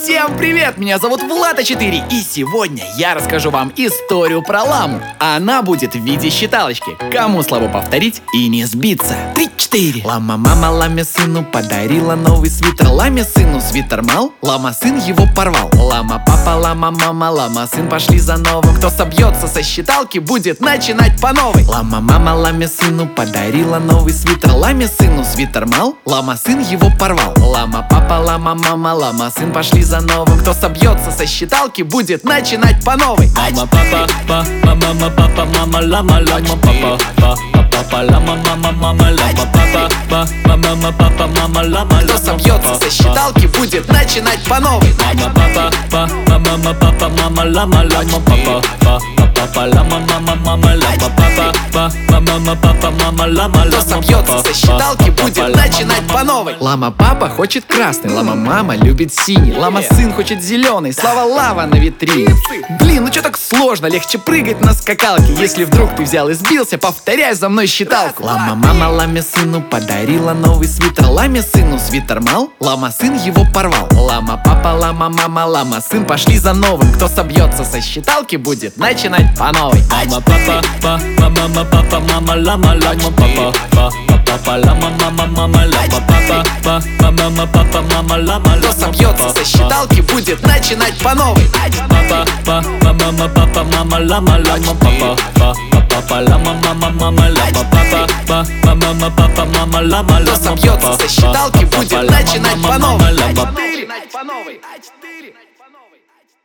Всем привет! Меня зовут Влад А4, и сегодня я расскажу вам историю про ламу. Она будет в виде считалочки. Кому слабо повторить и не сбиться? 3-4. Лама-мама ламе сыну подарила новый свитер. Ламе сыну свитер мал, лама-сын его порвал. Лама-папа, лама-мама, лама-сын пошли за новым. Кто собьется со считалки, будет начинать по новой. Лама-мама ламе сыну подарила новый свитер. Ламе сыну свитер мал, лама-сын его порвал. Лама-папа, лама-мама, лама-сын пошли за новым. Кто собьется со считалки, будет начинать по новой. Мама-папа, мама-папа, мама-лама, лама-папа, папа, лама-мама, мама-лама-папа, мама-папа, мама-лама. Кто собьется со считалки, будет начинать по новой. Мама-папа, мама-папа, мама-лама, лама-папа, папа, лама-мама, мама-лама-папа, мама-папа, мама-лама. Кто собьется со считалки, будет начинать по новой. Лама-папа хочет красный, лама-мама любит синий, лама-сын хочет зеленый, слава лава на витрине. Блин, ну чё так сложно, легче прыгать на скакалке. Если вдруг ты взял и сбился, повторяй за мной считалку. Лама-мама ламе сыну подарила новый свитер. Ламе сыну свитер мал, лама-сын его порвал. Лама-папа, лама-мама, лама-сын пошли за новым. Кто собьется со считалки, будет начинать по новой. Мама-папа, мама-папа, мама-лама, лама-папа, папа, лама-мама, мама-лама-папа, мама-папа, мама-лама. Кто собьется со считалки, будет начинать по новой. Папа, мама-папа, мама-лама, лама-папа, папа, лама-мама, мама-лама-папа, мама-папа, мама-лама. Кто собьется со считалки, будет начинать по новой.